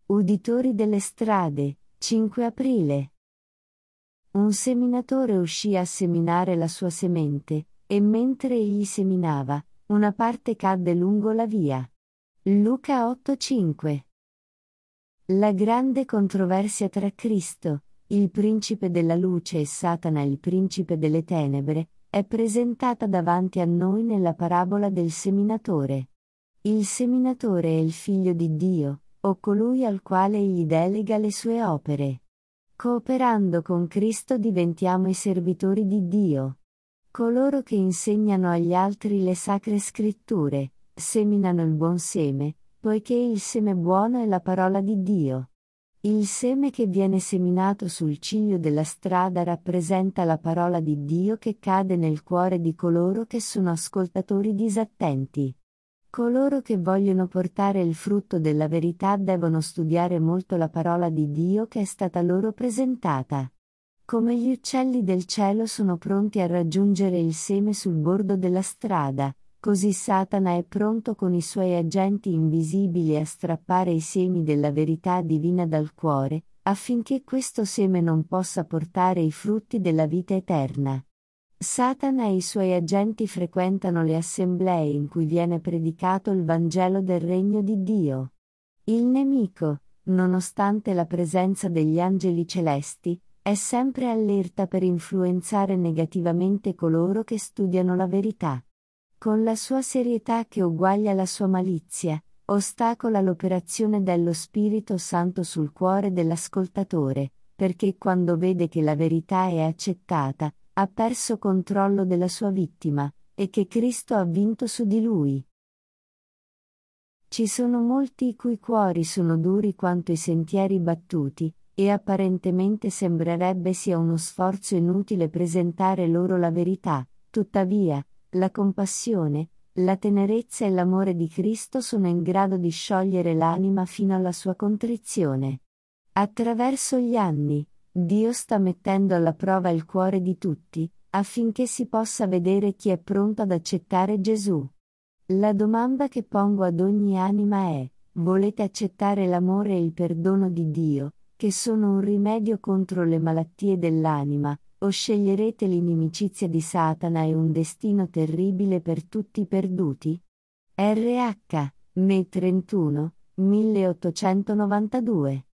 Uditori delle strade, 5 aprile. Un seminatore uscì a seminare la sua semente, e mentre egli seminava, una parte cadde lungo la via. Luca 8:5. La grande controversia tra Cristo, il principe della luce, e Satana, il principe delle tenebre, è presentata davanti a noi nella parabola del seminatore. Il seminatore è il figlio di Dio, o colui al quale egli delega le sue opere. Cooperando con Cristo diventiamo i servitori di Dio. Coloro che insegnano agli altri le sacre scritture, seminano il buon seme, poiché il seme buono è la parola di Dio. Il seme che viene seminato sul ciglio della strada rappresenta la parola di Dio che cade nel cuore di coloro che sono ascoltatori disattenti. Coloro che vogliono portare il frutto della verità devono studiare molto la parola di Dio che è stata loro presentata. Come gli uccelli del cielo sono pronti a raggiungere il seme sul bordo della strada, così Satana è pronto con i suoi agenti invisibili a strappare i semi della verità divina dal cuore, affinché questo seme non possa portare i frutti della vita eterna. Satana e i suoi agenti frequentano le assemblee in cui viene predicato il Vangelo del Regno di Dio. Il nemico, nonostante la presenza degli angeli celesti, è sempre allerta per influenzare negativamente coloro che studiano la verità. Con la sua serietà che uguaglia la sua malizia, ostacola l'operazione dello Spirito Santo sul cuore dell'ascoltatore, perché quando vede che la verità è accettata, ha perso controllo della sua vittima, e che Cristo ha vinto su di lui. Ci sono molti i cui cuori sono duri quanto i sentieri battuti, e apparentemente sembrerebbe sia uno sforzo inutile presentare loro la verità, tuttavia, la compassione, la tenerezza e l'amore di Cristo sono in grado di sciogliere l'anima fino alla sua contrizione. Attraverso gli anni, Dio sta mettendo alla prova il cuore di tutti, affinché si possa vedere chi è pronto ad accettare Gesù. La domanda che pongo ad ogni anima è: volete accettare l'amore e il perdono di Dio, che sono un rimedio contro le malattie dell'anima, o sceglierete l'inimicizia di Satana e un destino terribile per tutti i perduti? RH, Me 31, 1892